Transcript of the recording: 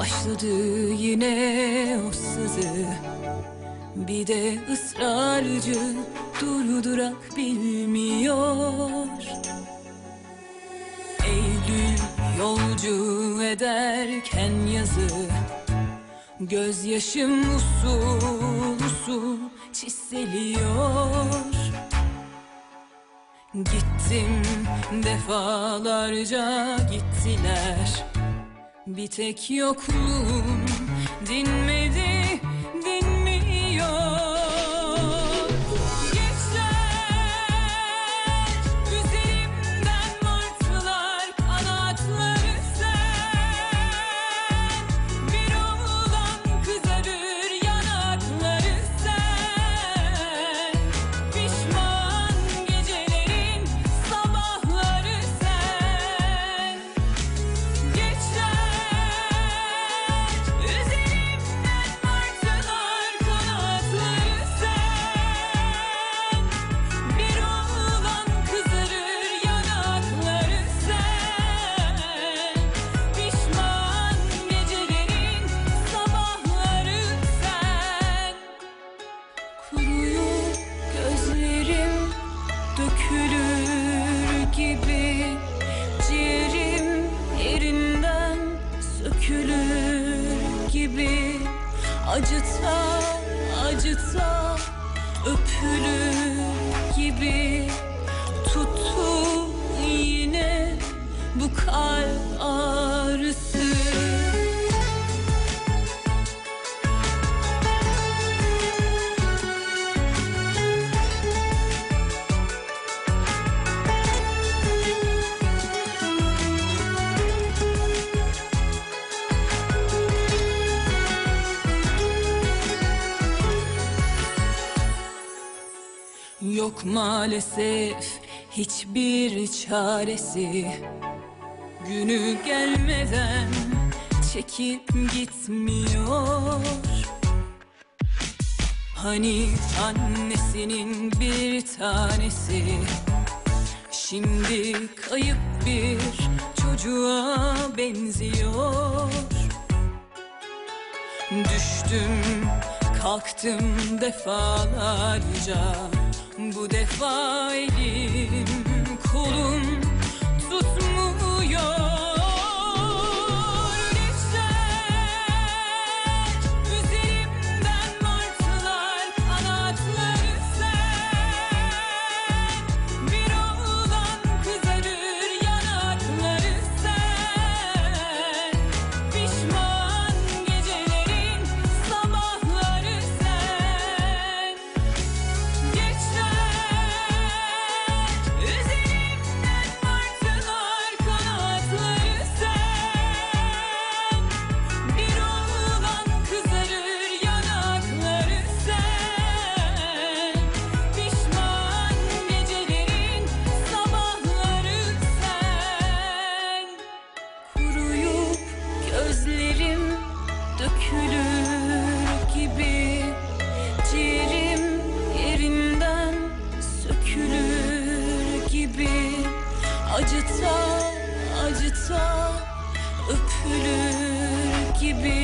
Başladı yine o sızı, bir de ısrarcı, durdurak bilmiyor. Eylül yolcu ederken yazı, gözyaşım usul usul çiseliyor. Gittim defalarca gittiler, bir tek yokluğum dinmedi, dinmiyor. Dökülür gibi ciğerim yerinden sökülür gibi, acıta acıta öpülür gibi, tuttu yine bu kalp ağrısı. Yok maalesef hiçbir çaresi, günü gelmeden çekip gitmiyor. Hani annesinin bir tanesi, şimdi kayıp bir çocuğa benziyor. Düştüm kalktım defalarca, bu defa elim kolum tutmuyor. Geçer üzerimden martılar, kanatları sen. Bir oğlan kızarır, yanakları sen. Pişman gecelerin sabahları sen. Dökülür gibi ciğerim yerinden sökülür gibi, acıta acıta öpülür gibi.